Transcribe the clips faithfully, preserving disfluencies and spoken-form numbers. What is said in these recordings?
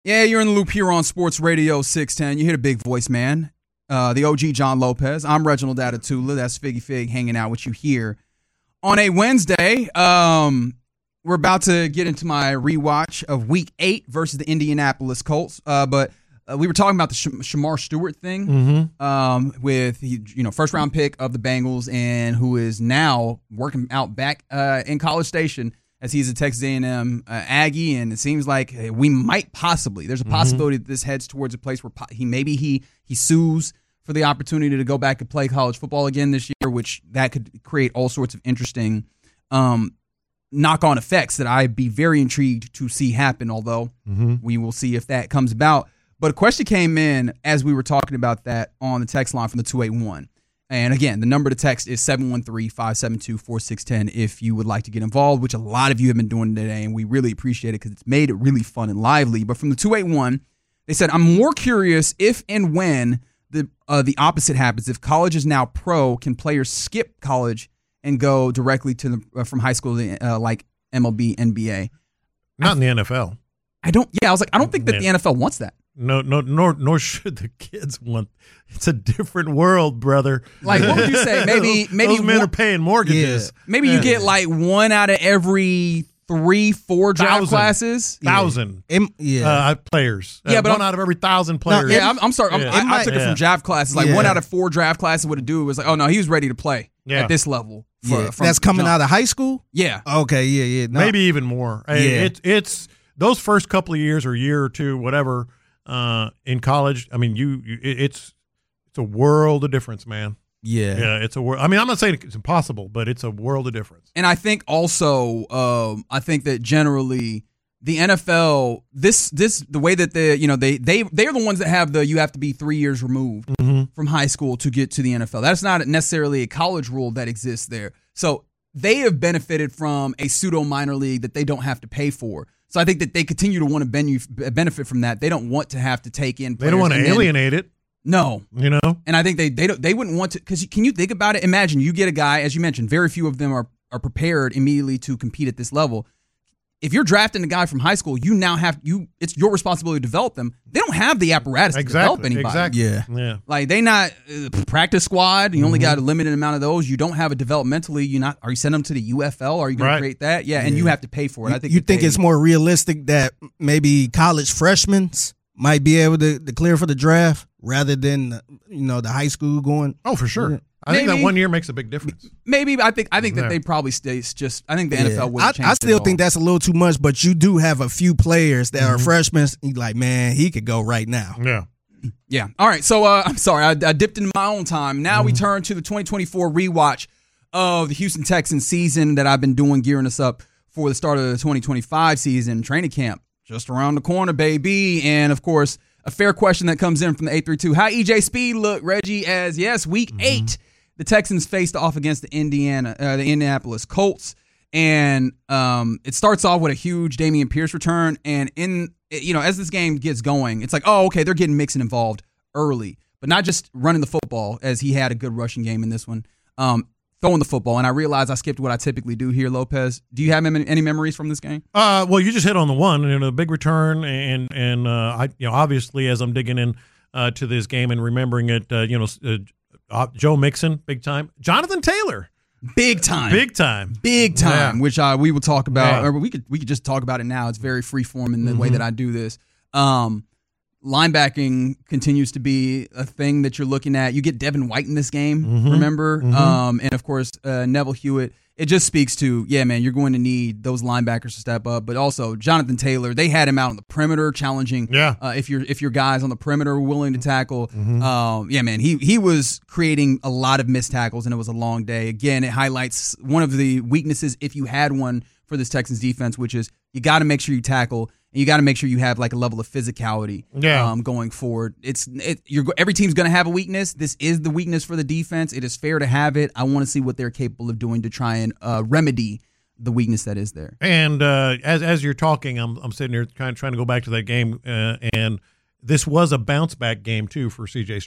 Yeah, you're in the loop here on Sports Radio six ten. You hear the big voice, man. Uh, the O G John Lopez. I'm Reginald Atatula. That's Figgy Fig hanging out with you here on a Wednesday. Um, we're about to get into my rewatch of Week eight versus the Indianapolis Colts. Uh, but uh, we were talking about the Sh- Shamar Stewart thing mm-hmm. um, with you know first round pick of the Bengals and who is now working out back uh, in College Station as he's a Texas A and M uh, Aggie, and it seems like we might possibly there's a possibility mm-hmm. that this heads towards a place where po- he maybe he he sues for the opportunity to go back and play college football again this year, which that could create all sorts of interesting um, knock-on effects that I'd be very intrigued to see happen, although mm-hmm. we will see if that comes about. But a question came in as we were talking about that on the text line from the two eight one. And again, the number to text is seven one three, five seven two, four six one zero if you would like to get involved, which a lot of you have been doing today, and we really appreciate it because it's made it really fun and lively. But from the two eight one, they said, I'm more curious if and when the uh, the opposite happens. If college is now pro, can players skip college and go directly to the uh, from high school to uh, like M L B, N B A? Not in the N F L. I don't. Yeah, I was like, I don't think that yeah. the N F L wants that. No, no, nor nor should the kids want. It's a different world, brother. Like, what would you say? Maybe, those, maybe those men one, are paying mortgages. Yeah. Maybe yeah. you get like one out of every three, four draft thousand. classes. Thousand, yeah, yeah. Uh, players. Yeah, uh, but one I'm, out of every thousand players. No, yeah, I'm, I'm sorry. I'm, yeah. I, I might, took it yeah. from draft classes. Like yeah. one out of four draft classes would do was like, oh no, he was ready to play yeah. at this level. For, yeah. from That's coming jump. out of high school. Yeah. Okay. Yeah. Yeah. No. Maybe even more. Yeah. It, it's those first couple of years or year or two, whatever, uh, in college. I mean, you, you it, it's it's a world of difference, man. Yeah. Yeah, it's a world. I mean, I'm not saying it's impossible, but it's a world of difference. And I think also, um, I think that generally the N F L, this this the way that they, you know, they they they're the ones that have the you have to be three years removed mm-hmm. from high school to get to the N F L. That's not necessarily a college rule that exists there. So they have benefited from a pseudo minor league that they don't have to pay for. So I think that they continue to want to benu- benefit from that. They don't want to have to take in. They don't want to alienate it. No, you know, and I think they they don't they wouldn't want to, because can you think about it? Imagine you get a guy, as you mentioned, very few of them are are prepared immediately to compete at this level. If you're drafting a guy from high school, you now have you it's your responsibility to develop them. They don't have the apparatus to exactly, develop anybody. Exactly. Yeah, yeah. Like they not uh, practice squad. You mm-hmm. only got a limited amount of those. You don't have a developmentally. You not are you sending them to the U F L? Are you going right. to create that? Yeah, and yeah. you have to pay for it. You, I think you think they, it's more realistic that maybe college freshmen might be able to, to clear for the draft rather than you know the high school going. Oh, for sure. Yeah. I think Maybe. that one year makes a big difference. Maybe I think I think that Yeah. they probably stays just. I think the Yeah. N F L would. I, I still think that's a little too much, but you do have a few players that Mm-hmm. are freshmen. You like, man, he could go right now. Yeah. Yeah. All right. So uh, I'm sorry. I, I dipped into my own time. Now Mm-hmm. we turn to the twenty twenty-four rewatch of the Houston Texans season that I've been doing, gearing us up for the start of the twenty twenty-five season. Training camp just around the corner, baby. And of course, a fair question that comes in from the eight three two. How E J Speed look, Reggie? As yes, week mm-hmm. eight, the Texans faced off against the Indiana, uh, the Indianapolis Colts, and um, it starts off with a huge Dameon Pierce return. And in you know, as this game gets going, it's like, oh, okay, they're getting Mixon involved early, but not just running the football, as he had a good rushing game in this one. Um, throwing the football, and I realized I skipped what I typically do here, Lopez. Do you have any memories from this game? Uh, well, you just hit on the one, you know, the big return, and and uh, I, you know, obviously as I'm digging in uh, to this game and remembering it, uh, you know, uh, Joe Mixon, big time, Jonathan Taylor, big time, big time, big time, yeah. which uh, we will talk about, yeah. or we could we could just talk about it now. It's very free form in the mm-hmm. way that I do this. Um, Linebacking continues to be a thing that you're looking at. You get Devin White in this game, mm-hmm. remember? Mm-hmm. Um, and, of course, uh, Neville Hewitt. It just speaks to, yeah, man, you're going to need those linebackers to step up. But also, Jonathan Taylor, they had him out on the perimeter challenging. Yeah. Uh, if, you're, if your guys on the perimeter were willing to tackle. Mm-hmm. Um, yeah, man, he, he was creating a lot of missed tackles, and it was a long day. Again, it highlights one of the weaknesses, if you had one, for this Texans defense, which is you got to make sure you tackle. And you got to make sure you have like a level of physicality yeah. um, going forward. It's it, you're, every team's going to have a weakness. This is the weakness for the defense. It is fair to have it. I want to see what they're capable of doing to try and uh, remedy the weakness that is there. And uh, as as you're talking, I'm I'm sitting here kind of trying to go back to that game, uh, and this was a bounce back game too for C J Stroud.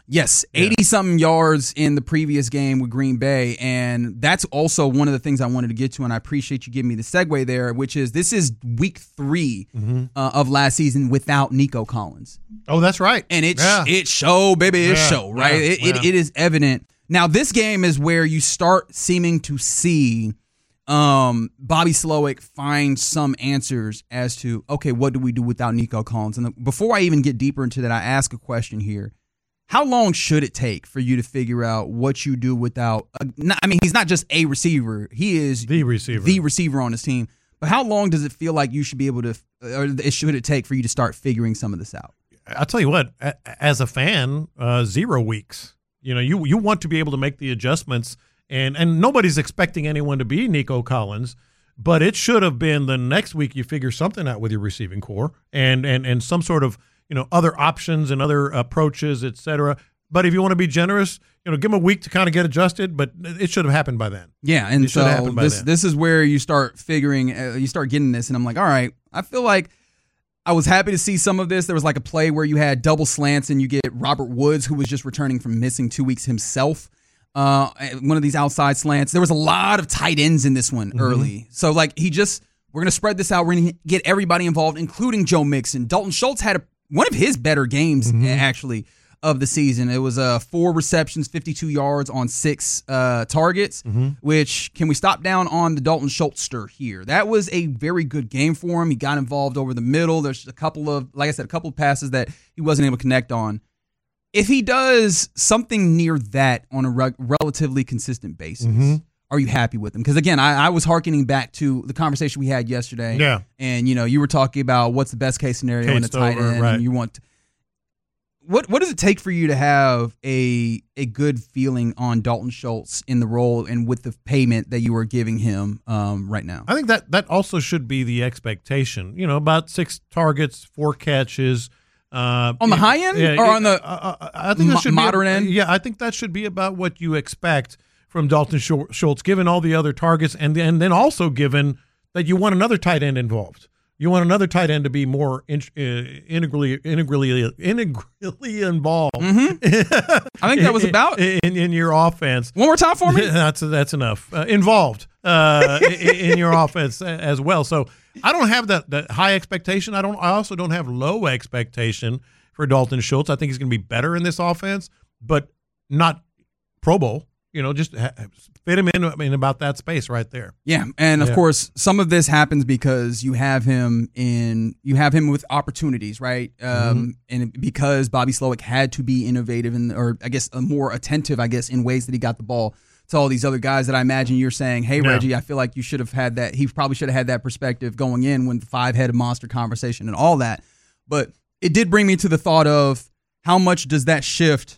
Yes, eighty-something yards in the previous game with Green Bay, and that's also one of the things I wanted to get to, and I appreciate you giving me the segue there, which is this is week three mm-hmm. uh, of last season without Nico Collins. Oh, that's right. And it, yeah. it show, baby, it yeah. show, right? Yeah. It, it, yeah. it is evident. Now, this game is where you start seeming to see um, Bobby Slowik find some answers as to, okay, what do we do without Nico Collins? And before I even get deeper into that, I ask a question here. How long should it take for you to figure out what you do without a, I mean, he's not just a receiver. He is the receiver, the receiver on his team. But how long does it feel like you should be able to, or it should it take for you to start figuring some of this out? I'll tell you what, as a fan, uh, zero weeks. You know, you you want to be able to make the adjustments, and, and nobody's expecting anyone to be Nico Collins, but it should have been the next week you figure something out with your receiving core and and, and some sort of, you know, other options and other approaches, et cetera. But if you want to be generous, you know, give them a week to kind of get adjusted, but it should have happened by then. Yeah, and so this this is where you start figuring, uh, you start getting this, and I'm like, all right, I feel like I was happy to see some of this. There was like a play where you had double slants, and you get Robert Woods, who was just returning from missing two weeks himself, uh, one of these outside slants. There was a lot of tight ends in this one mm-hmm. early. So, like, he just, we're going to spread this out. We're going to get everybody involved, including Joe Mixon. Dalton Schultz had a one of his better games, mm-hmm. actually, of the season. It was uh, four receptions, fifty-two yards on six uh, targets, mm-hmm. which, can we stop down on the Dalton Schultzster here? That was a very good game for him. He got involved over the middle. There's a couple of, like I said, a couple of passes that he wasn't able to connect on. If he does something near that on a re- relatively consistent basis, mm-hmm. are you happy with him? Because, again, I, I was hearkening back to the conversation we had yesterday. Yeah. And, you know, you were talking about what's the best case scenario Case in the tight over, end. right. And you want to, what what does it take for you to have a a good feeling on Dalton Schultz in the role and with the payment that you are giving him um, right now? I think that that also should be the expectation. You know, about six targets, four catches. Uh, on the high end yeah, or on the uh, uh, I think that should moderate be, end? Yeah, I think that should be about what you expect from Dalton Schultz, given all the other targets, and and then also given that you want another tight end involved. You want another tight end to be more in, uh, integrally, integrally, integrally involved. Mm-hmm. I think that was about in, in, in your offense. One more time for me. That's that's enough. Uh, involved uh, in, in your offense as well. So I don't have that, that high expectation. I don't. I also don't have low expectation for Dalton Schultz. I think he's going to be better in this offense, but not Pro Bowl. You know, just fit him in, in about that space right there. Yeah, and of yeah. course, some of this happens because you have him in, you have him with opportunities, right? Um, mm-hmm. And because Bobby Slowik had to be innovative and, or I guess, more attentive, I guess, in ways that he got the ball to all these other guys that I imagine you're saying, hey, yeah. Reggie, I feel like you should have had that. He probably should have had that perspective going in when the five-headed monster conversation and all that. But it did bring me to the thought of how much does that shift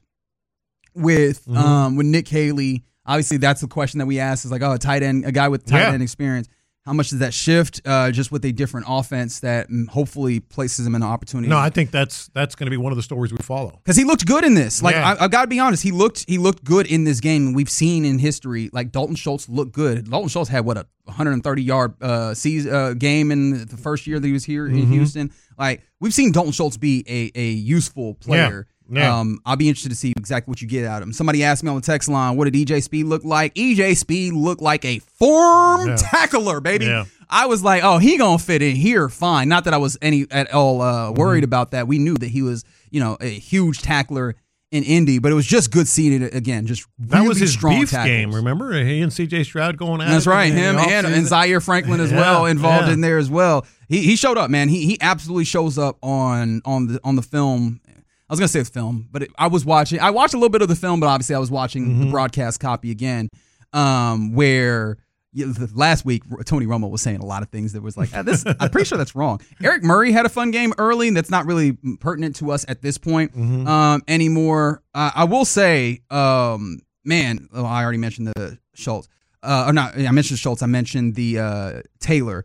with mm-hmm. um, with Nick Haley. Obviously, that's the question that we asked is like, oh, a tight end, a guy with tight yeah. end experience. How much does that shift uh, just with a different offense that hopefully places him in an opportunity? No, I think that's that's going to be one of the stories we follow. Because he looked good in this. Like yeah. I, I got to be honest, he looked he looked good in this game. We've seen in history like Dalton Schultz looked good. Dalton Schultz had what a one hundred thirty yard uh, season, uh, game in the first year that he was here mm-hmm. in Houston. Like we've seen Dalton Schultz be a a useful player. Yeah. Yeah. Um, I'll be interested to see exactly what you get out of him. Somebody asked me on the text line, what did E J Speed look like? E J Speed looked like a form yeah. tackler, baby. Yeah. I was like, oh, he gonna fit in here fine. Not that I was any at all uh, worried mm-hmm. about that. We knew that he was, you know, a huge tackler in Indy, but it was just good seeing it again. Just that really was his strong beef tackles. game. Remember, he and C J Stroud going at That's it. right. Him and, and Zaire Franklin as yeah. well involved yeah. in there as well. He he showed up, man. He he absolutely shows up on on the on the film. I was gonna say film, but it, I was watching. I watched a little bit of the film, but obviously I was watching mm-hmm. the broadcast copy again, um, where you know, the, last week Tony Romo was saying a lot of things that was like, ah, this. I'm pretty sure that's wrong. Eric Murray had a fun game early, and that's not really pertinent to us at this point mm-hmm. um, anymore. Uh, I will say, um, man, oh, I already mentioned the Schultz, uh, or not. I mentioned Schultz. I mentioned the uh, Taylor.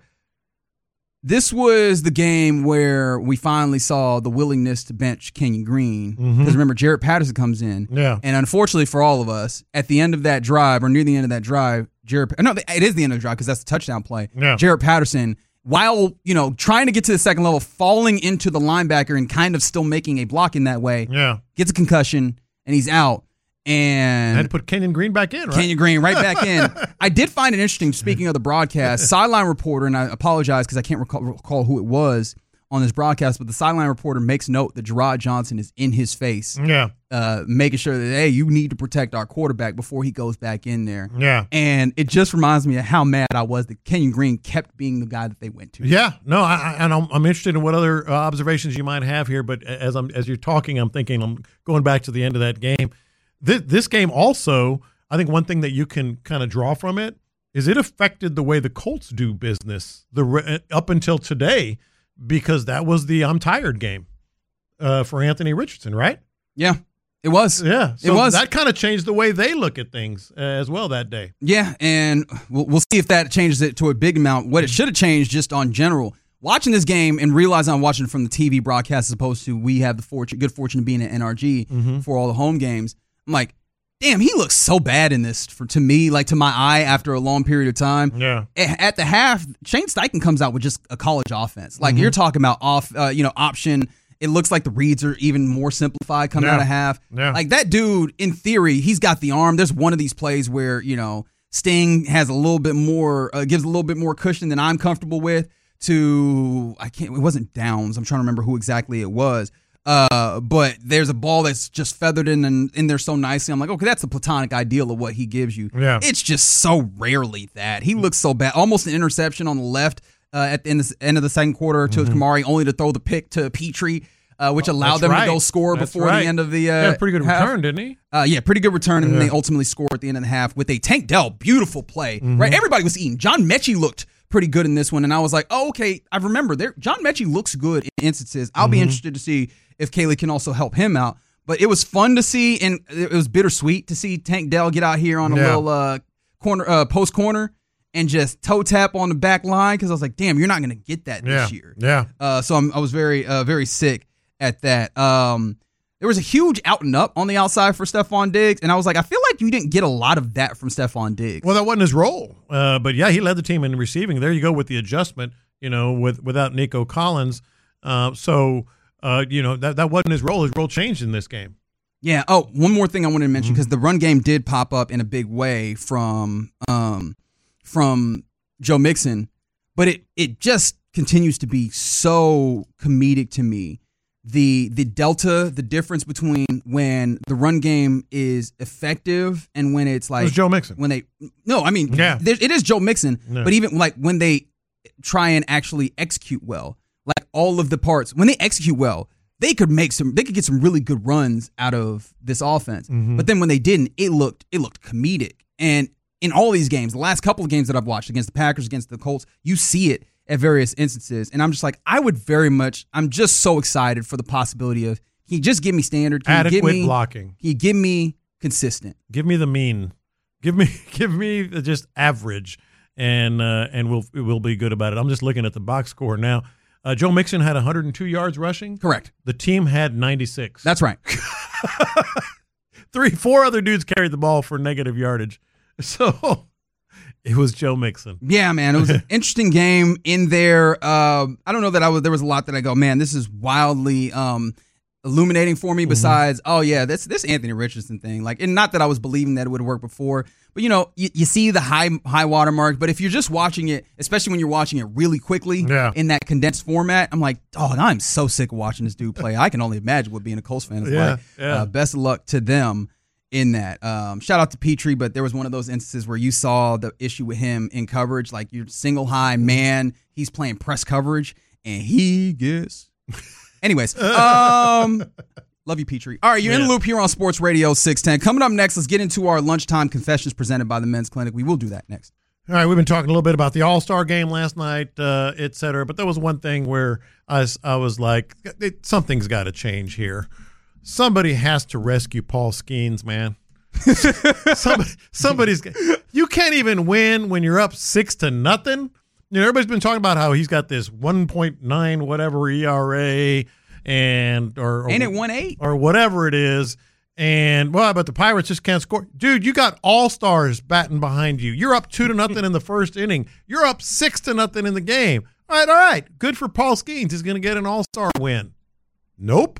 This was the game where we finally saw the willingness to bench Kenyon Green. Because mm-hmm. remember, Jaret Patterson comes in. Yeah. And unfortunately for all of us, at the end of that drive, or near the end of that drive, Jaret, no, it is the end of the drive because that's the touchdown play. Yeah. Jaret Patterson, while, you know, trying to get to the second level, falling into the linebacker and kind of still making a block in that way, yeah. gets a concussion and he's out. And I had to put Kenyon Green back in, right? Kenyon Green right back in. I did find it interesting, speaking of the broadcast, sideline reporter, and I apologize because I can't recall, recall who it was on this broadcast, but the sideline reporter makes note that Gerard Johnson is in his face, yeah, uh, making sure that, hey, you need to protect our quarterback before he goes back in there. Yeah. And it just reminds me of how mad I was that Kenyon Green kept being the guy that they went to. Yeah, no, I, I, and I'm, I'm interested in what other uh, observations you might have here, but as I'm as you're talking, I'm thinking, I'm going back to the end of that game. This, this game also, I think one thing that you can kind of draw from it is it affected the way the Colts do business the up until today, because that was the I'm tired game uh, for Anthony Richardson, right? Yeah, it was. Yeah, so it was. That kind of changed the way they look at things uh, as well that day. Yeah, and we'll, we'll see if that changes it to a big amount. What it should have changed just on general, watching this game and realizing I'm watching it from the T V broadcast as opposed to we have the fortune, good fortune of being at N R G mm-hmm. for all the home games. I'm like, damn, he looks so bad in this for to me, like to my eye after a long period of time. Yeah. At the half, Shane Steichen comes out with just a college offense. Like mm-hmm. you're talking about off, uh, you know, option. It looks like the reads are even more simplified coming yeah. out of half. Yeah. Like that dude, in theory, he's got the arm. There's one of these plays where, you know, Sting has a little bit more, uh, gives a little bit more cushion than I'm comfortable with to, I can't, it wasn't Downs. I'm trying to remember who exactly it was. Uh, but there's a ball that's just feathered in and in there so nicely. I'm like, okay, that's a platonic ideal of what he gives you. Yeah. It's just so rarely that. He looks so bad. Almost an interception on the left uh, at the end of, end of the second quarter to mm-hmm. Kamari, only to throw the pick to Petrie, uh, which allowed That's them right. to go score That's before right. the end of the uh, yeah, pretty good half. return, didn't he? Uh, yeah, pretty good return, and yeah. then they ultimately score at the end of the half with a Tank Dell beautiful play. Mm-hmm. Right, everybody was eating. John Mechie looked pretty good in this one, and I was like, oh, okay, I remember there. John Mechie looks good in instances. I'll mm-hmm. be interested to see if Kaylee can also help him out. But it was fun to see, and it was bittersweet to see Tank Dell get out here on a yeah. little uh, corner, uh, post corner, and just toe tap on the back line because I was like, damn, you're not going to get that yeah. this year. Yeah. Uh, so I'm, I was very, uh, very sick at that. Um, there was a huge out and up on the outside for Stephon Diggs, and I was like, I feel like you didn't get a lot of that from Stephon Diggs. Well, that wasn't his role, uh, but yeah, he led the team in receiving. There you go with the adjustment, you know, with without Nico Collins. Uh, so. Uh, you know, that, that wasn't his role. His role changed in this game. Yeah. Oh, one more thing I wanted to mention, because mm-hmm. the run game did pop up in a big way from um, from Joe Mixon, but it it just continues to be so comedic to me. The the delta, the difference between when the run game is effective and when it's like it was Joe Mixon. When they no, I mean, yeah. it is Joe Mixon, yeah. but even like when they try and actually execute well. Like all of the parts, when they execute well, they could make some. They could get some really good runs out of this offense. Mm-hmm. But then when they didn't, it looked it looked comedic. And in all these games, the last couple of games that I've watched against the Packers, against the Colts, you see it at various instances. And I'm just like, I would very much. I'm just so excited for the possibility of can you just give me standard, can adequate you give me, blocking, can you give me consistent, give me the mean, give me give me the just average, and uh, and we'll we'll be good about it. I'm just looking at the box score now. Uh, Joe Mixon had one hundred two yards rushing. Correct. The team had ninety-six. That's right. Three, four other dudes carried the ball for negative yardage. So it was Joe Mixon. Yeah, man. It was an interesting game in there. Uh, I don't know that I was. There was a lot that I go, man, this is wildly um, illuminating for me. Besides, mm-hmm. oh yeah, this this Anthony Richardson thing. Like, and not that I was believing that it would work before, but you know, you, you see the high high watermark. But if you're just watching it, especially when you're watching it really quickly yeah. in that condensed format, I'm like, oh, I'm so sick of watching this dude play. I can only imagine what being a Colts fan is yeah, like. Yeah. Uh, best of luck to them in that. Um, shout out to Petrie, but there was one of those instances where you saw the issue with him in coverage. Like, you're single high man, he's playing press coverage, and he gets. Anyways, um, love you, Petrie. All right, you're yeah. in the loop here on Sports Radio six ten. Coming up next, let's get into our lunchtime confessions presented by the Men's Clinic. We will do that next. All right, we've been talking a little bit about the All-Star game last night, uh, et cetera, but there was one thing where I was, I was like, something's got to change here. Somebody has to rescue Paul Skeens, man. Somebody, somebody's. You can't even win when you're up six to nothing. You know, everybody's been talking about how he's got this one point nine whatever E R A, and or, or ain't it one eight or whatever it is. And well, but the Pirates just can't score. Dude, you got all stars batting behind you. You're up two to nothing in the first inning. You're up six to nothing in the game. All right, all right. Good for Paul Skeens. He's going to get an all-star win. Nope.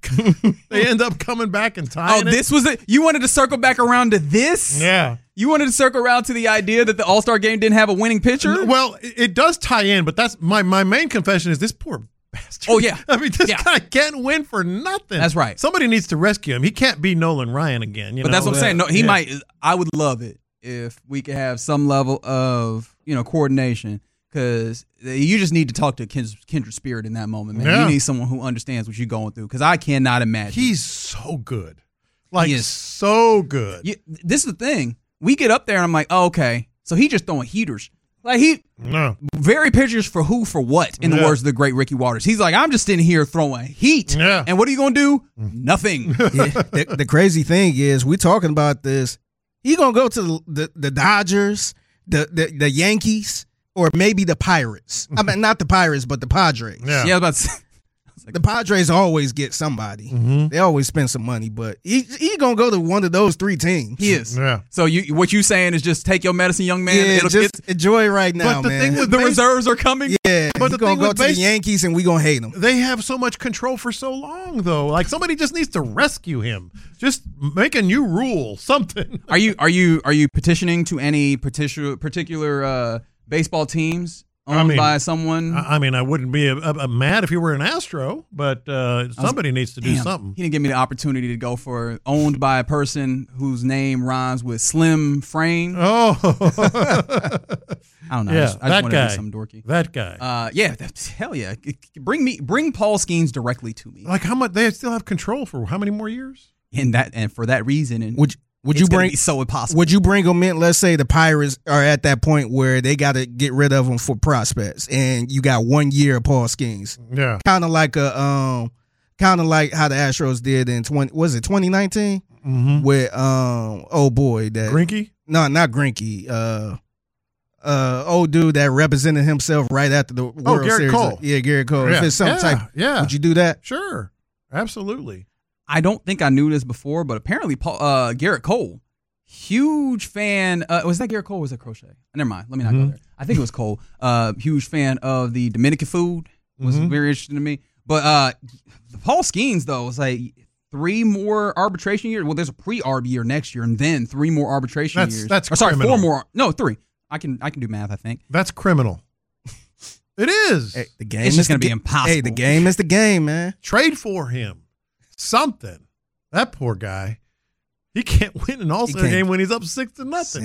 they end up coming back and tying Oh, it. this was it. You wanted to circle back around to this? Yeah. You wanted to circle around to the idea that the All-Star game didn't have a winning pitcher? Well, it, it does tie in, but that's my, my main confession is this poor bastard. Oh, yeah. I mean, this Yeah. guy can't win for nothing. That's right. Somebody needs to rescue him. He can't be Nolan Ryan again. You But know? that's what I'm saying. No, he Yeah. might. I would love it if we could have some level of, you know, coordination, because you just need to talk to Ken- Kindred Spirit in that moment, man. Yeah. You need someone who understands what you're going through, because I cannot imagine. He's so good. Like, He is. so good. You, this is the thing. We get up there and I'm like, oh, okay, so he just throwing heaters. Like, he No. very pitchers for who, for what, in the Yeah. words of the great Ricky Waters. He's like, I'm just in here throwing heat. Yeah. And what are you going to do? Nothing. Yeah, the, the crazy thing is, we're talking about this. He gonna go to the the, the Dodgers, the, the the Yankees, or maybe the Pirates. I mean, not the Pirates, but the Padres. Yeah. Yeah, I was about to say. The Padres always get somebody. Mm-hmm. They always spend some money, but he he gonna go to one of those three teams. He is. Yeah. So you, what you saying is just take your medicine, young man. Yeah, It'll, just it's- enjoy it right now, But the man. thing with the base- reserves are coming. yeah, But but the he gonna thing go with to base- the Yankees, and we gonna hate him. They have so much control for so long, though. Like, somebody just needs to rescue him. Just make a new rule, something. Are you are you are you petitioning to any particular particular uh, baseball teams owned I mean, by someone? I I mean, I wouldn't be a, a, a mad if he were an Astro, but uh, somebody needs to do Damn, something. He didn't give me the opportunity to go for owned by a person whose name rhymes with Slim Frame. Oh, I don't know. yeah, I just, I just that wanted to guy. do something dorky. that guy. Uh, yeah, that's, hell yeah. Bring me, bring Paul Skeens directly to me. like, how much? They still have control for how many more years? And that, and for that reason, and Would would it's you gonna bring? be so impossible. Would you bring them in? Let's say the Pirates are at that point where they got to get rid of them for prospects, and you got one year of Paul Skeens. Yeah. Kind of like a um, kind of like how the Astros did in twenty. Was it twenty nineteen Mm-hmm. with um? Oh boy, that Grinky? no, not Grinky. Uh, uh, old dude that represented himself right after the World Oh, Garrett Series. Cole. Yeah, Garrett Cole. Yeah. If it's some yeah. type, yeah. would you do that? Sure. Absolutely. I don't think I knew this before, but apparently, Paul, uh, Garrett Cole, huge fan. Uh, was that Garrett Cole or was that Crochet? Never mind. Let me not Mhm. go there. I think it was Cole. Uh, huge fan of the Dominican food. Was Mhm. very interesting to me. But uh, the Paul Skeens, though, was like three more arbitration years. Well, there's a pre-arb year next year, and then three more arbitration That's- years. that's or sorry, criminal. four more. No, three. I can I can do math. I think. That's criminal. It is. Hey, the game It's is just gonna the be ga- impossible. Hey, the game is the game, man. Trade for him. Something. That poor guy. He can't win an All-Star can't. game when he's up six to nothing.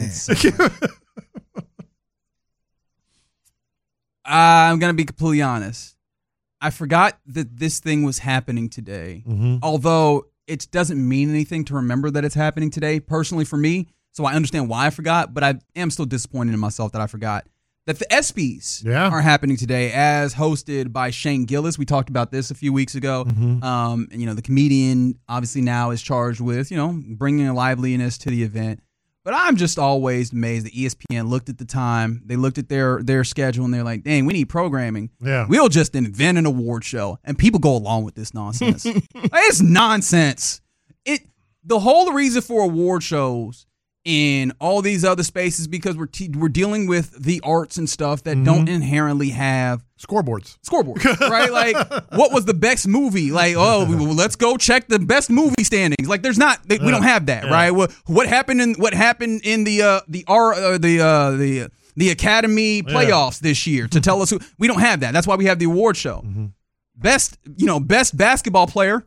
I'm gonna be completely honest. I forgot that this thing was happening today. mm-hmm. Although it doesn't mean anything to remember that it's happening today, personally for me. So I understand why I forgot, but I am still disappointed in myself that I forgot that the ESPYs Yeah. are happening today, as hosted by Shane Gillis. We talked about this a few weeks ago. Mhm. Um, and, you know, the comedian obviously now is charged with, you know, bringing a liveliness to the event. But I'm just always amazed that E S P N looked at the time, they looked at their their schedule, and they're like, dang, we need programming. Yeah. We'll just invent an award show, and people go along with this nonsense. Like, it's nonsense. It the whole reason for award shows in all these other spaces because we're te- we're dealing with the arts and stuff that don't inherently have Scoreboards. scoreboards, right? Like, what was the best movie? Like, oh, well, let's go check the best movie standings. Like, there's not, we don't have that, Yeah. right? What, what happened in what happened in the uh, the R uh, the uh, the the Academy playoffs this year to tell us who? We don't have that. That's why we have the award show. Mm-hmm. Best, you know, best basketball player.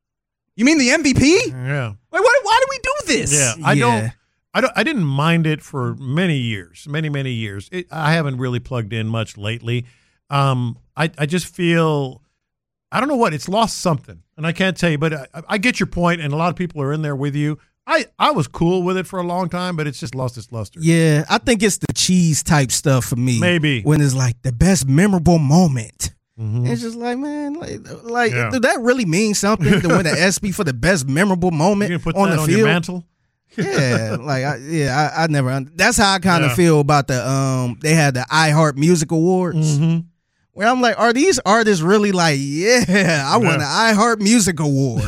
You mean the M V P? Yeah. Like, why, why do we do this? Yeah. I Yeah. don't. I don't. I didn't mind it for many years, many many years. It, I haven't really plugged in much lately. Um, I I just feel, I don't know what, it's lost something, and I can't tell you. But I, I get your point, and a lot of people are in there with you. I I was cool with it for a long time, but it's just lost its luster. Yeah, I think it's the cheese type stuff for me. Maybe. when it's like the best memorable moment. Mhm. It's just like, man, like, like Yeah. did that really mean something to win the ESPY for the best memorable You moment can put on that the on field? your mantle. Yeah, like I, yeah, I, I never. un- That's how I kind of Yeah. feel about the um. They had the iHeart Music Awards, Mm-hmm. where I'm like, are these artists really like, yeah, I won the iHeart Music Award?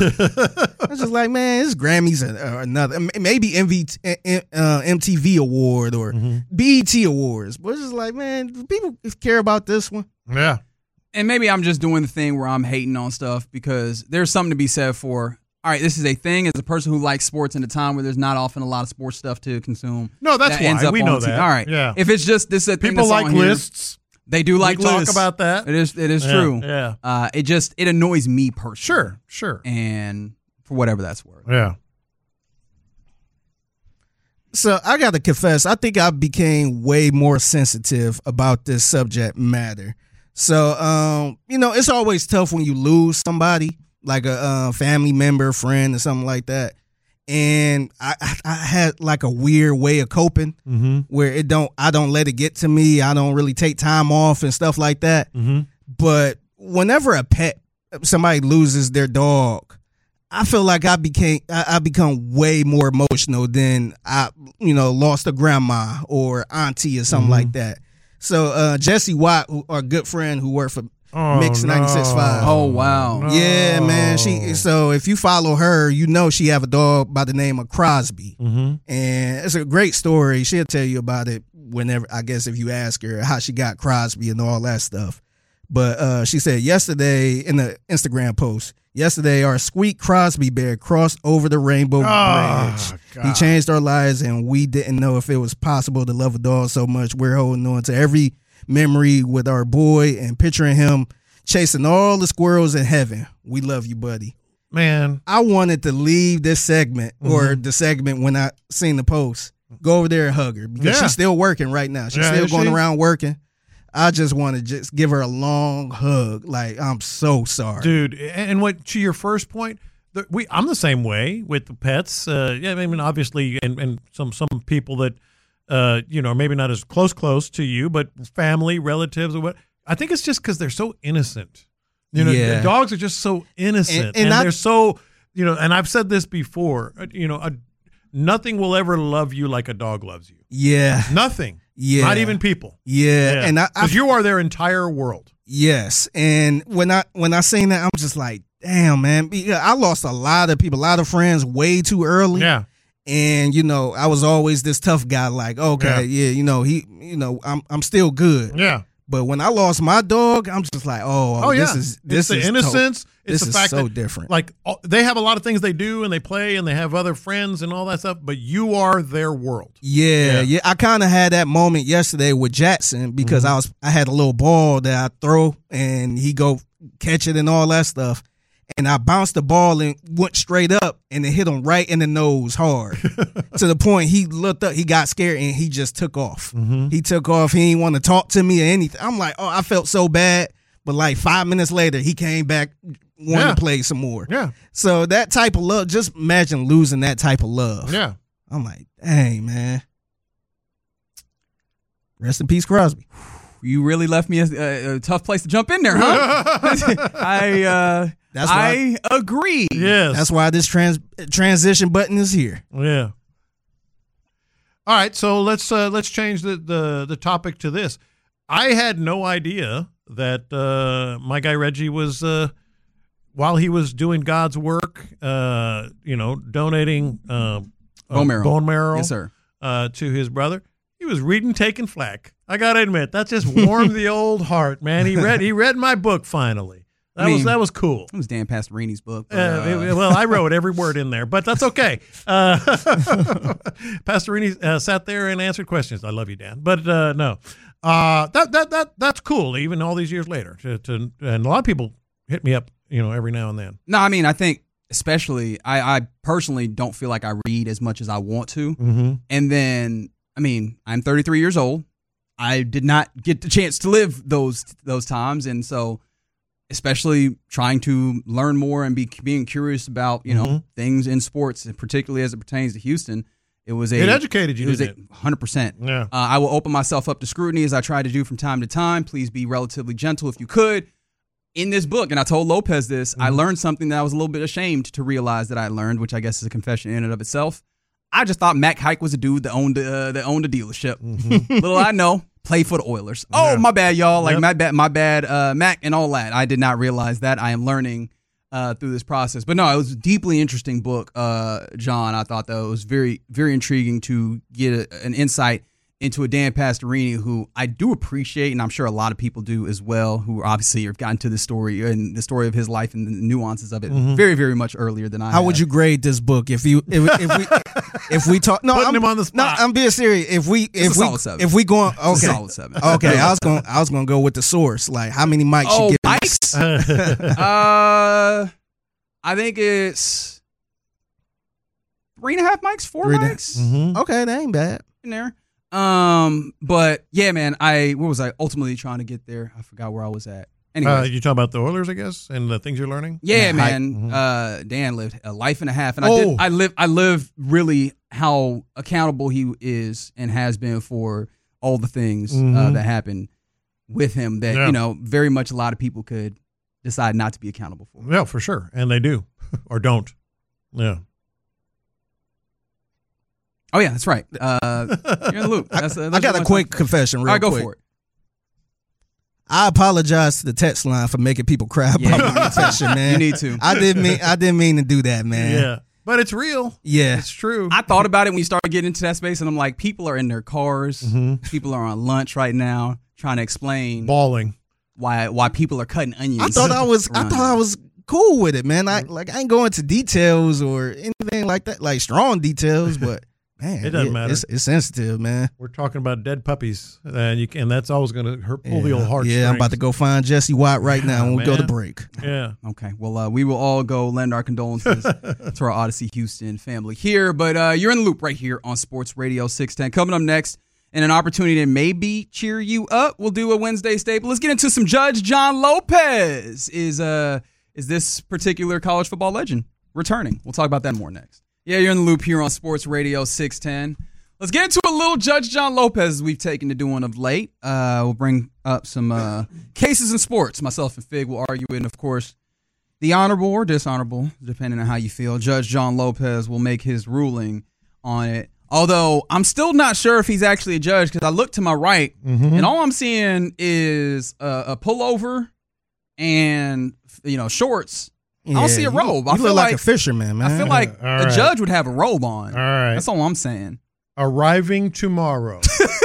I was just like, man, it's Grammys or, or another, m- maybe M V, uh, M T V Award or Mm-hmm. B E T Awards, but it's just like, man, do people care about this one? Yeah. and maybe I'm just doing the thing where I'm hating on stuff because there's something to be said for, all right, this is a thing as a person who likes sports in a time where there's not often a lot of sports stuff to consume. No, that's that why. ends up We on know T V. that. All right. Yeah. If it's just this, a thing People that's like on here, lists. they do like we talk lists. about that. It is. It is Yeah, true. yeah. Uh, it just it annoys me personally. Sure, sure. And for whatever that's worth. Yeah. So I got to confess, I think I became way more sensitive about this subject matter. So, um, you know, it's always tough when you lose somebody, like a uh, family member, friend, or something like that. And I, I, I had like a weird way of coping Mm-hmm. where it don't, I don't let it get to me. I don't really take time off and stuff like that. Mm-hmm. But whenever a pet, somebody loses their dog, I feel like I became I, I become way more emotional than I, you know, lost a grandma or auntie or something Mm-hmm. like that. So uh, Jesse Watt, who, our good friend who worked for Oh, Mix ninety-six point five. Oh, wow. No. Yeah, man. She so if you follow her, you know she have a dog by the name of Crosby, Mm-hmm. and it's a great story. She'll tell you about it whenever, I guess, if you ask her how she got Crosby and all that stuff. But uh, she said yesterday in the Instagram post, yesterday our sweet Crosby bear crossed over the Rainbow Oh, Bridge. God. He changed our lives, and we didn't know if it was possible to love a dog so much. We're holding on to every memory with our boy and picturing him chasing all the squirrels in heaven. We love you, buddy. Man. I wanted to leave this segment or the segment when I seen the post, go over there and hug her because Yeah. she's still working right now. She's Yeah, still is going she? around working. I just want to just give her a long hug. Like, I'm so sorry. Dude, and what to your first point, the, we I'm the same way with the pets. Uh, yeah, I mean, obviously, and, and some some people that, uh, you know, maybe not as close close to you, but family, relatives, or what. I think it's just because they're so innocent. You know, Yeah. the dogs are just so innocent, And- and, and I- they're so, you know. And I've said this before. uh, You know, a, nothing will ever love you like a dog loves you. Yeah. Nothing. Yeah. Not even people. Yeah. And I, I because you are their entire world. yes. And when I when I seen that, I'm just like, damn, man. Because I lost a lot of people, a lot of friends way too early. Yeah. And, you know, I was always this tough guy, like, okay, yeah, you know, he you know, I'm I'm still good. Yeah. But when I lost my dog, I'm just like, oh, Oh, this yeah. is this it's the is innocence. to- It's this the is fact so that different. like all- they have a lot of things they do and they play and they have other friends and all that stuff, but you are their world. Yeah, Yeah. yeah. I kind of had that moment yesterday with Jackson because Mm-hmm. I was I had a little ball that I throw and he go catch it and all that stuff, and I bounced the ball and went straight up and it hit him right in the nose hard to the point he looked up, he got scared and he just took off. Mm-hmm. He took off. He didn't want to talk to me or anything. I'm like, oh, I felt so bad, but like five minutes later, he came back wanting Yeah. to play some more. Yeah. So that type of love, just imagine losing that type of love. Yeah. I'm like, dang, man. Rest in peace, Crosby. You really left me a, a, a tough place to jump in there, huh? I uh, That's why. I agree. Yes. That's why this trans transition button is here. Yeah. All right, so let's uh, let's change the, the the topic to this. I had no idea that uh, my guy Reggie was uh, while he was doing God's work, uh, you know, donating uh, Bone marrow. bone marrow, Yes, sir. uh, to his brother. He was reading Taking Flack. I gotta admit, that just warmed the old heart, man. He read he read my book finally. That I mean, was that was cool. It was Dan Pastorini's book. but, Uh, uh, it- well, I wrote every word in there, but that's okay. Uh, Pastorini uh, sat there and answered questions. I love you, Dan, but uh, no, uh, that that that that's cool. Even all these years later, to, to and a lot of people hit me up, you know, every now and then. no, I mean, I think especially, I, I personally don't feel like I read as much as I want to. Mm-hmm. And then, I mean, I'm thirty-three years old. I did not get the chance to live those those times, and so, especially trying to learn more and be being curious about you know Mhm. things in sports, and particularly as it pertains to Houston, it was a It educated you, it was a didn't hundred percent. Yeah. Uh, I will open myself up to scrutiny as I try to do from time to time. Please be relatively gentle if you could. In this book, and I told Lopez this, I learned something that I was a little bit ashamed to realize that I learned, which I guess is a confession in and of itself. I just thought Mac Hike was a dude that owned uh, that owned a dealership. Little I know, played for the Oilers. Oh, Yeah. my bad, y'all. Like Yep. my bad, my bad, uh, Mac and all that. I did not realize that. I am learning uh, through this process. But no, it was a deeply interesting book, uh, John. I thought that it was very, very intriguing to get a, an insight into a Dan Pastorini who I do appreciate, and I'm sure a lot of people do as well, who obviously have gotten to the story and the story of his life and the nuances of it mm-hmm. very, very much earlier than I How have. would you grade this book if you if, if we if we talk? No, Putting I'm, him on the spot. No, I'm being serious. If we It's if a we solid seven. if we going okay, It's a solid seven. Okay, I was going I was going to go with the source. Like how many mics Oh, you give? mics? uh, I think it's three and a half mics, four Three and a- mics Mm-hmm. Okay, that ain't bad. in there. Um, but yeah, man, I what was I ultimately trying to get there? I forgot where I was at. Anyway, Uh, you talking about the Oilers, I guess, and the things you're learning? yeah, Yeah, man. mhm. Uh, Dan lived a life and a half, and I Oh. did. I live. I live really how accountable he is and has been for all the things uh, Mhm. that happened with him. That Yeah. you know, very much a lot of people could decide not to be accountable for. Yeah, for sure. And they do or don't. Yeah. Oh yeah, that's right. Uh, you're in the loop. That's, uh, I that's got a my quick stuff. confession real All right, go quick. for it. I apologize to the text line for making people cry about Yeah. my confession, man. You need to. I didn't mean I didn't mean to do that, man. Yeah. But it's real. Yeah. It's true. I thought about it when you started getting into that space, and I'm like, people are in their cars. Mhm. People are on lunch right now, trying to explain Bawling. why why people are cutting onions. I thought I was I around thought here. I was cool with it, man. I like I ain't going into details or anything like that, like strong details, but man, It doesn't matter. It's, it's sensitive, man. We're talking about dead puppies, and you can, and that's always going to hurt, pull yeah. the old heartstrings. Yeah, I'm about to go find Jesse Watt right now when we go to man. break. Yeah. Okay, well, uh, we will all go lend our condolences to our Odyssey Houston family here. But uh, you're in the loop right here on Sports Radio six ten. Coming up next, and an opportunity to maybe cheer you up, we'll do a Wednesday staple. Let's get into some Judge John Lopez. Is uh is this particular college football legend returning? We'll talk about that more next. Yeah, you're in the loop here on Sports Radio six ten. Let's get into a little Judge John Lopez we've taken to doing of late. Uh, we'll bring up some uh, cases in sports. Myself and Fig will argue it, and of course, the honorable or dishonorable, depending on how you feel, Judge John Lopez will make his ruling on it. Although I'm still not sure if he's actually a judge because I look to my right, Mm-hmm. and all I'm seeing is a, a pullover and you know shorts. I don't see a you- robe. You, I look feel like, like a fisherman, man. I feel like All a right. judge would have a robe on. All right. That's all I'm saying. Arriving tomorrow.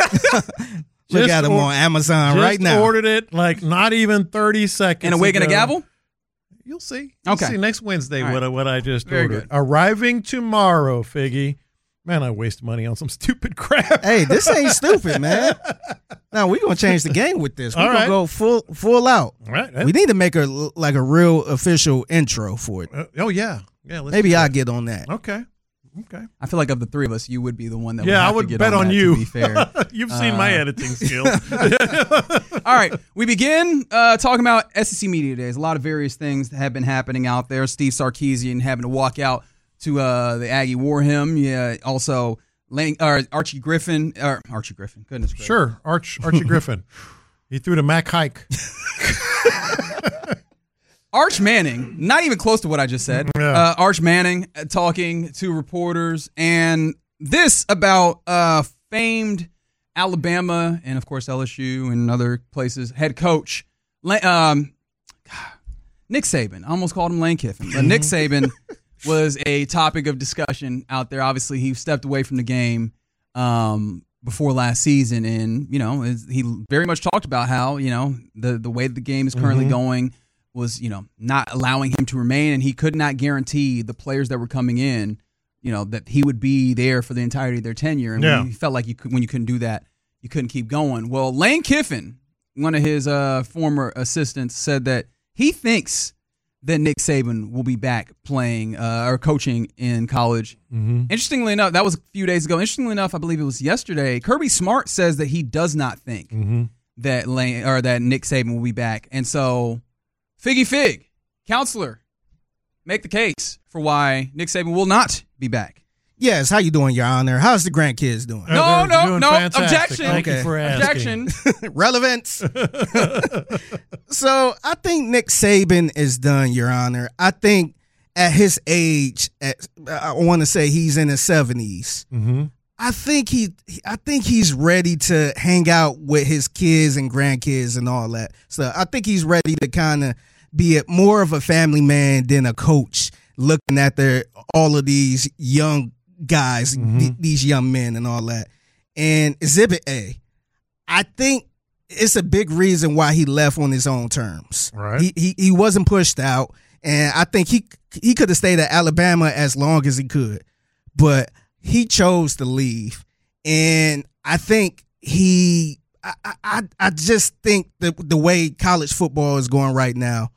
look Just at him or- on Amazon Just right now. ordered it like not even thirty seconds. And a wig and a ago. gavel? You'll see. You'll Okay. see next Wednesday All right. what I, what I just Very ordered. good. Arriving tomorrow, Figgy. Man, I waste money on some stupid crap. Hey, this ain't stupid, man. Now we're gonna change the game with this. We're All gonna right. go full full out. All right. We need to make a like a real official intro for it. Uh, oh yeah. Yeah. Let's Maybe do I'll that. get on that. Okay. Okay. I feel like of the three of us, you would be the one that would Yeah, have I to would get bet on, on that, you. to be fair. You've seen my Uh, editing skills. All right, we begin uh, talking about S E C Media Days. A lot of various things that have been happening out there. Steve Sarkisian having to walk out to uh, the Aggie War Hymn. Yeah, also Lang- or Archie Griffin. Or Archie Griffin, goodness gracious. Sure. Arch Archie Griffin. He threw the Mac hike. Arch Manning, not even close to what I just said. Yeah. Uh, Arch Manning uh, talking to reporters, and this about uh, famed Alabama and, of course, L S U and other places head coach La- um, Nick Saban. I almost called him Lane Kiffin, but Nick Saban was a topic of discussion out there. Obviously, he stepped away from the game um, before last season, and you know is- he very much talked about how you know the the way the game is currently Mhm. going was you know not allowing him to remain, and he could not guarantee the players that were coming in, you know, that he would be there for the entirety of their tenure, and Yeah. when he felt like you could, when you couldn't do that, you couldn't keep going. Well, Lane Kiffin, one of his uh, former assistants, said that he thinks that Nick Saban will be back playing uh, or coaching in college. Mm-hmm. Interestingly enough, that was a few days ago. Interestingly enough, I believe it was yesterday. Kirby Smart says that he does not think Mm-hmm. that Lane or that Nick Saban will be back, and so Figgy Fig, counselor, make the case for why Nick Saban will not be back. Yes, how you doing, Your Honor? How's the grandkids doing? No, they're no, doing no, fantastic. objection. Thank Okay. you for asking. Objection. Relevance. So I think Nick Saban is done, Your Honor. I think at his age, at, I want to say he's in his seventies. Mm-hmm. I think he, I think he's ready to hang out with his kids and grandkids and all that. So I think he's ready to kind of be a, more of a family man than a coach, looking at their all of these young guys, Mhm. th- these young men and all that. And Exhibit A, I think it's a big reason why he left on his own terms. Right. He he, he wasn't pushed out, and I think he he could have stayed at Alabama as long as he could, but he chose to leave. And I think he, I I, I just think the the way college football is going right now,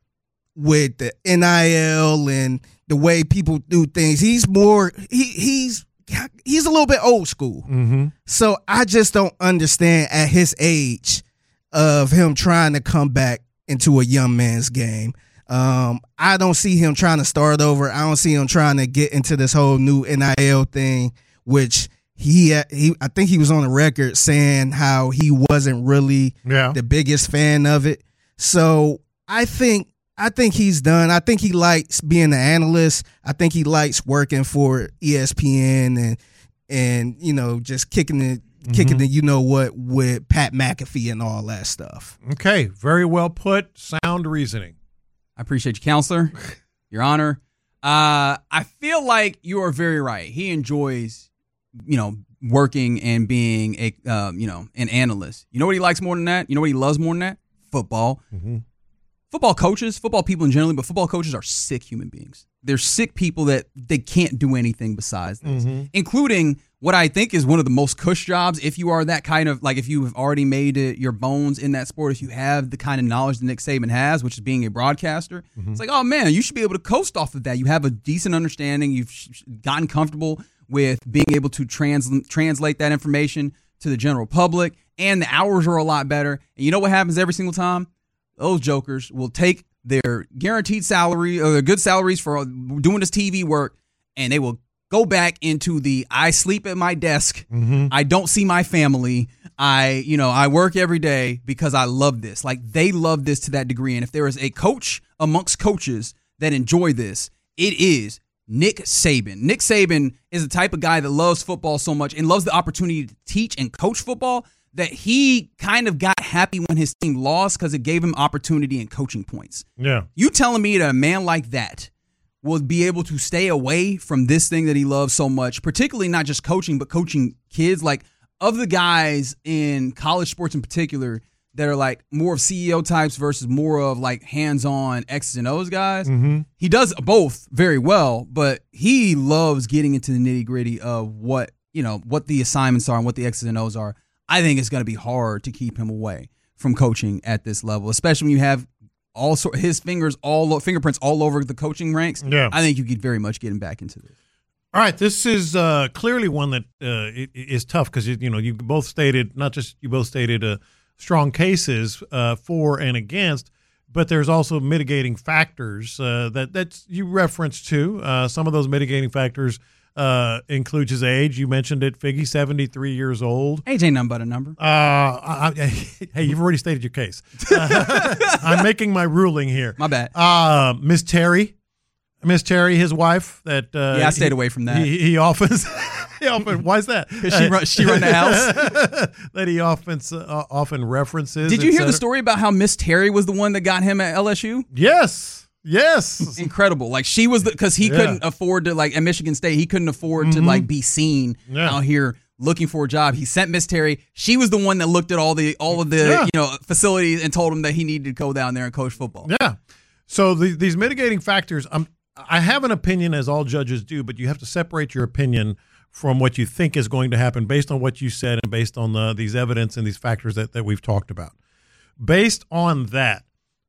with the N I L and the way people do things, he's more he he's. He's a little bit old school. Mm-hmm. So I just don't understand at his age of him trying to come back into a young man's game. Um, I don't see him trying to start over. I don't see him trying to get into this whole new N I L thing, which he, he I think he was on the record saying how he wasn't really yeah. the biggest fan of it. So I think I think he's done. I think he likes being an analyst. I think he likes working for E S P N and and you know just kicking it, mm-hmm. kicking the you know what with Pat McAfee and all that stuff. Okay, very well put. Sound reasoning. I appreciate you, Counselor. Your Honor. Uh, I feel like you are very right. He enjoys, you know, working and being a um, you know an analyst. You know what he likes more than that? You know what he loves more than that? Football. Mm-hmm. Football coaches, football people in general, but football coaches are sick human beings. They're sick people that they can't do anything besides this, mm-hmm. including what I think is one of the most cush jobs. If you are that kind of, like if you have already made it your bones in that sport, if you have the kind of knowledge that Nick Saban has, which is being a broadcaster, mm-hmm. it's like, oh man, you should be able to coast off of that. You have a decent understanding. You've gotten comfortable with being able to trans- translate that information to the general public, and the hours are a lot better. And you know what happens every single time? Those jokers will take their guaranteed salary or their good salaries for doing this T V work, and they will go back into the I sleep at my desk. Mm-hmm. I don't see my family. I, you know, I work every day because I love this. Like, they love this to that degree. And if there is a coach amongst coaches that enjoy this, it is Nick Saban. Nick Saban is the type of guy that loves football so much and loves the opportunity to teach and coach football that he kind of got happy when his team lost because it gave him opportunity and coaching points. Yeah. You telling me that a man like that will be able to stay away from this thing that he loves so much, particularly not just coaching, but coaching kids? Like, of the guys in college sports in particular that are like more of C E O types versus more of like hands-on X's and O's guys, mm-hmm. he does both very well, but he loves getting into the nitty-gritty of what, you know, what the assignments are and what the X's and O's are. I think it's going to be hard to keep him away from coaching at this level, especially when you have all sort his fingers all fingerprints all over the coaching ranks. Yeah. I think you could very much get him back into this. All right, this is uh, clearly one that uh, is tough because you know you both stated not just you both stated uh, strong cases uh, for and against, but there's also mitigating factors uh, that that you referenced to. Uh, some of those mitigating factors uh, includes his age. You mentioned it, Figgy, seventy-three years old. Age ain't nothing but a number. Uh, I, I, hey, you've already stated your case. Uh, I'm making my ruling here. My bad. Uh, Miss Terry. Miss Terry, his wife, that uh, yeah, I stayed he, away from that. He, he often, he often, why is that? Because she run, she run the house. That he often uh, often references. Did you hear the story about how Miss Terry was the one that got him at L S U? Yes, yes, incredible. Like she was the because he yeah. couldn't afford to like at Michigan State he couldn't afford mm-hmm. to like be seen yeah. out here looking for a job. He sent Miss Terry. She was the one that looked at all the all of the yeah. you know facilities and told him that he needed to go down there and coach football. Yeah. So the, these mitigating factors, I'm. I have an opinion, as all judges do, but you have to separate your opinion from what you think is going to happen based on what you said and based on the, these evidence and these factors that, that we've talked about. Based on that,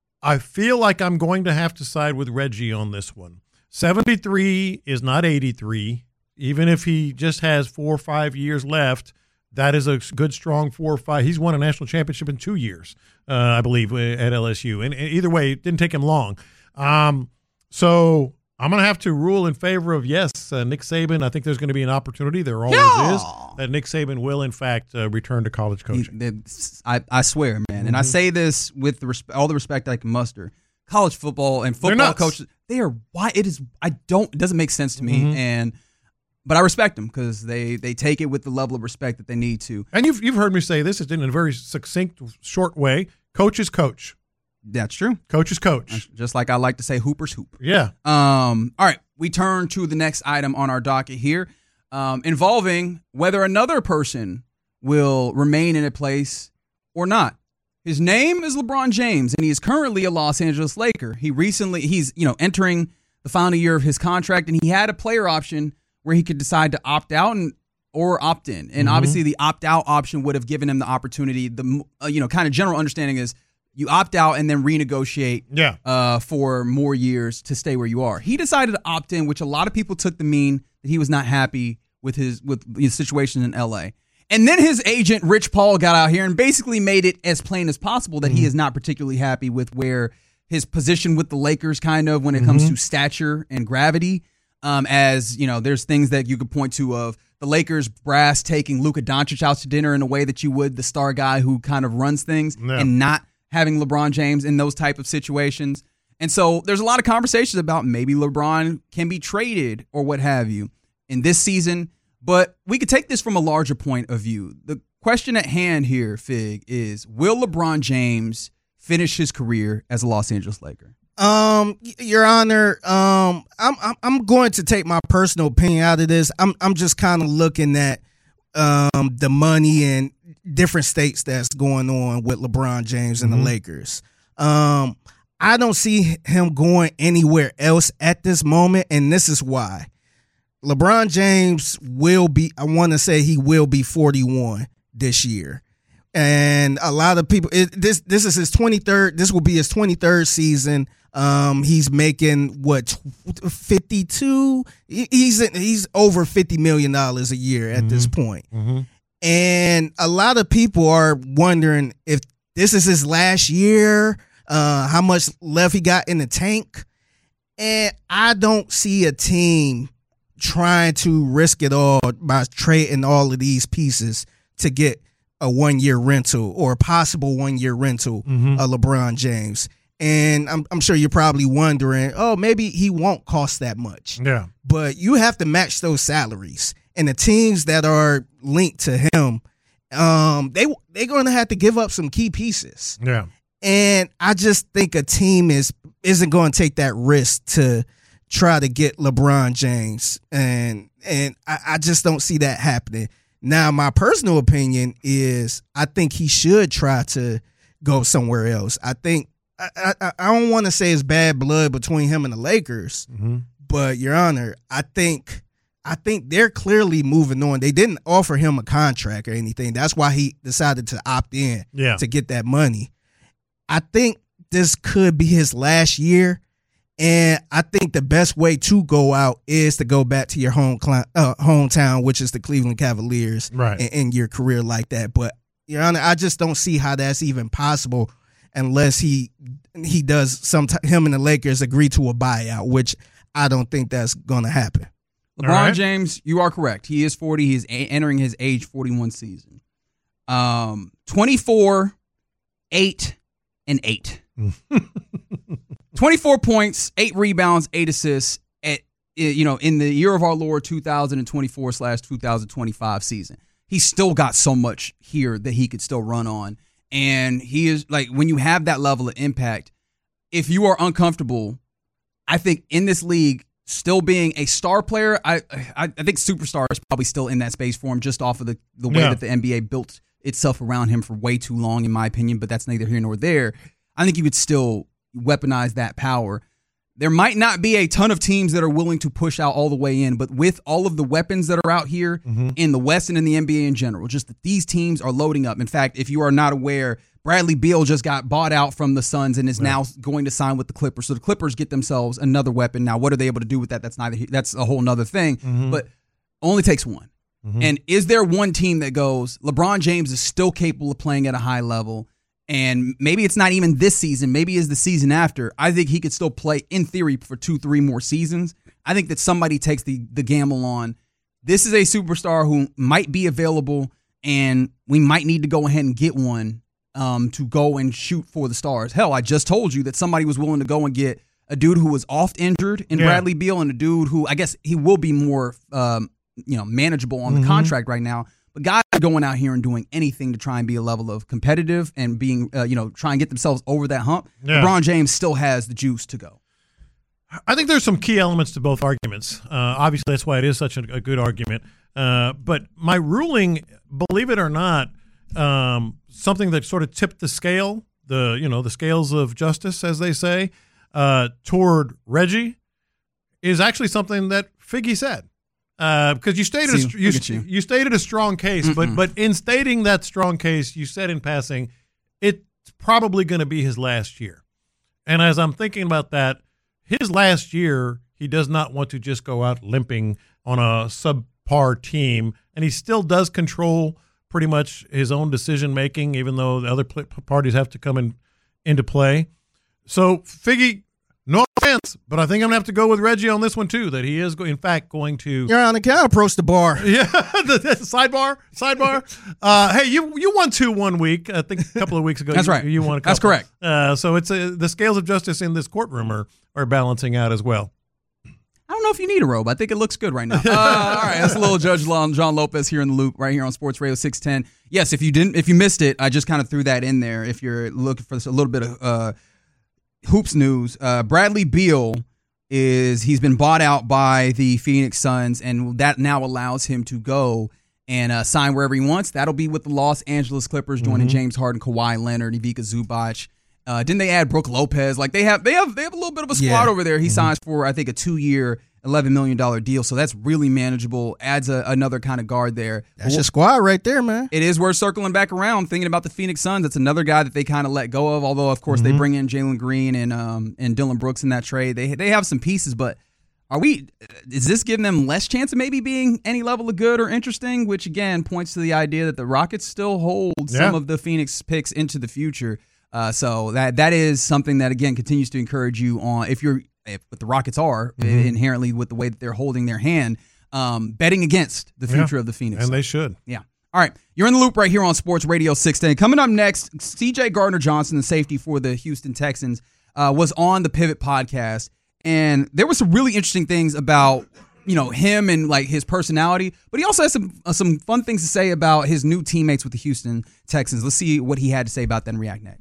I feel like I'm going to have to side with Reggie on this one. seventy-three is not eighty-three. Even if he just has four or five years left, that is a good, strong four or five. He's won a national championship in two years, uh, I believe, at L S U. And, and either way, it didn't take him long. Um, so I'm going to have to rule in favor of, yes, uh, Nick Saban. I think there's going to be an opportunity. There always yeah. is. That Nick Saban will, in fact, uh, return to college coaching. He, I, I swear, man. Mm-hmm. And I say this with the resp- all the respect I can muster. College football and football coaches, they are why it is. I don't. It doesn't make sense to me. Mm-hmm. And but I respect them because they they take it with the level of respect that they need to. And you've you've heard me say this in a very succinct, short way. Coach is coach. That's true. Coach is coach. Just like I like to say, Hooper's hoop. Yeah. Um. All right. We turn to the next item on our docket here, um, involving whether another person will remain in a place or not. His name is LeBron James, and he is currently a Los Angeles Laker. He recently, he's, you know, entering the final year of his contract, and he had a player option where he could decide to opt out and or opt in. And mm-hmm. obviously the opt-out option would have given him the opportunity. The uh, you know, kind of general understanding is you opt out and then renegotiate yeah. uh, for more years to stay where you are. He decided to opt in, which a lot of people took to mean that he was not happy with his with his situation in L A. And then his agent, Rich Paul, got out here and basically made it as plain as possible that mm-hmm. he is not particularly happy with where his position with the Lakers kind of when it mm-hmm. comes to stature and gravity. Um, as, you know, there's things that you could point to of the Lakers brass taking Luka Doncic out to dinner in a way that you would the star guy who kind of runs things yeah. and not having LeBron James in those type of situations. And so there's a lot of conversations about maybe LeBron can be traded or what have you in this season. But we could take this from a larger point of view. The question at hand here, Fig, is will LeBron James finish his career as a Los Angeles Laker? Um, Your Honor, um, I'm I'm I'm going to take my personal opinion out of this. I'm I'm just kind of looking at um the money and different states that's going on with LeBron James and mm-hmm. the Lakers. Um, I don't see him going anywhere else at this moment, and this is why. LeBron James will be, I want to say he will be forty-one this year. And a lot of people, it, this this is his twenty-third, this will be his twenty-third season. Um, he's making, what, fifty-two? He's he's over fifty million dollars a year at mm-hmm. this point. Mm-hmm. And a lot of people are wondering if this is his last year, uh, how much left he got in the tank. And I don't see a team trying to risk it all by trading all of these pieces to get a one-year rental or a possible one-year rental mm-hmm. of LeBron James. And I'm, I'm sure you're probably wondering, oh, maybe he won't cost that much. Yeah. But you have to match those salaries. And the teams that are linked to him, um, they, they're going to have to give up some key pieces. Yeah. And I just think a team is, isn't going to take that risk to try to get LeBron James. And and I, I just don't see that happening. Now, my personal opinion is I think he should try to go somewhere else. I think I, I, I don't want to say it's bad blood between him and the Lakers, mm-hmm. but Your Honor, I think I think they're clearly moving on. They didn't offer him a contract or anything. That's why he decided to opt in yeah. to get that money. I think this could be his last year. And I think the best way to go out is to go back to your home uh, hometown, which is the Cleveland Cavaliers, right. and end your career like that. But, Your Honor, I just don't see how that's even possible unless he he does some him and the Lakers agree to a buyout, which I don't think that's going to happen. LeBron right. James, you are correct. He is forty. He is a- entering his age forty-one season. Um, twenty-four, eight, and eight. twenty-four points, eight rebounds, eight assists at you know in the year of our Lord two thousand twenty-four slash two thousand twenty-five season. He's still got so much here that he could still run on. And he is like, when you have that level of impact, if you are uncomfortable, I think in this league, still being a star player, I I, I think superstar is probably still in that space for him just off of the, the way yeah. that the N B A built itself around him for way too long, in my opinion, but that's neither here nor there. I think you could still weaponize that power. There might not be a ton of teams that are willing to push out all the way in, but with all of the weapons that are out here mm-hmm. in the West and in the N B A in general, just that these teams are loading up. In fact, if you are not aware, Bradley Beal just got bought out from the Suns and is yeah. now going to sign with the Clippers. So the Clippers get themselves another weapon. Now, what are they able to do with that? That's neither. That's a whole nother thing. Mm-hmm. But only takes one. Mm-hmm. And is there one team that goes, LeBron James is still capable of playing at a high level? And maybe it's not even this season. Maybe it's the season after. I think he could still play, in theory, for two, three more seasons. I think that somebody takes the, the gamble on, this is a superstar who might be available, and we might need to go ahead and get one um, to go and shoot for the stars. Hell, I just told you that somebody was willing to go and get a dude who was oft injured in yeah. Bradley Beal, and a dude who I guess he will be more um, you know, manageable on the mm-hmm. contract right now. But guys are going out here and doing anything to try and be a level of competitive and being, uh, you know, try and get themselves over that hump. Yeah. LeBron James still has the juice to go. I think there's some key elements to both arguments. Uh, obviously, that's why it is such a, a good argument. Uh, but my ruling, believe it or not, um, something that sort of tipped the scale, the you know the scales of justice, as they say, uh, toward Reggie, is actually something that Figgy said. Uh, because you stated See, a, you, you. you stated a strong case, Mm-mm. but but in stating that strong case, you said in passing, it's probably going to be his last year. And as I'm thinking about that, his last year, he does not want to just go out limping on a subpar team, and he still does control pretty much his own decision making, even though the other pl- parties have to come in into play. So Figgy. No offense, but I think I'm going to have to go with Reggie on this one, too, that he is, go- in fact, going to – You're on the can approach the bar. Yeah, the, the sidebar, sidebar. Uh, hey, you you won two one week. I think a couple of weeks ago. That's you, right. You won a couple. That's correct. Uh, so it's a, the scales of justice in this courtroom are, are balancing out as well. I don't know if you need a robe. I think it looks good right now. Uh, all right, that's a little Judge John Lopez here in the loop, right here on Sports Radio six ten. Yes, if you didn't, if you missed it, I just kind of threw that in there. If you're looking for a little bit of uh, hoops news, uh, Bradley Beal is he's been bought out by the Phoenix Suns, and that now allows him to go and uh, sign wherever he wants. That'll be with the Los Angeles Clippers, joining mm-hmm. James Harden, Kawhi Leonard, Ivica Zubac. Uh, didn't they add Brook Lopez? Like they have, they have, they have a little bit of a squad yeah. over there. He mm-hmm. signs for I think a two-year, eleven million dollars deal, so that's really manageable. Adds a, another kind of guard there. That's your squad right there, man. It is worth circling back around, thinking about the Phoenix Suns. That's another guy that they kind of let go of, although, of course, mm-hmm. they bring in Jalen Green and um, and Dillon Brooks in that trade. They they have some pieces, but are we? Is this giving them less chance of maybe being any level of good or interesting, which, again, points to the idea that the Rockets still hold yeah. some of the Phoenix picks into the future. Uh, so that that is something that, again, continues to encourage you on, if you're if what the Rockets are mm-hmm. inherently with the way that they're holding their hand, um, betting against the future yeah. of the Phoenix. And they should. Yeah. All right. You're in the loop right here on Sports Radio six ten. Coming up next, C J Gardner-Johnson, the safety for the Houston Texans, uh, was on the Pivot podcast. And there were some really interesting things about, you know, him and like his personality, but he also has some uh, some fun things to say about his new teammates with the Houston Texans. Let's see what he had to say about that and react next.